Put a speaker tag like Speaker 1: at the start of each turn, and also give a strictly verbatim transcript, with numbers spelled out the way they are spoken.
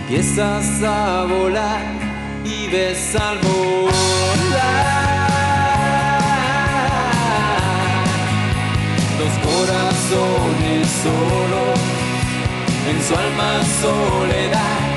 Speaker 1: empiezas a volar y ves al volar dos corazones solos en su alma soledad.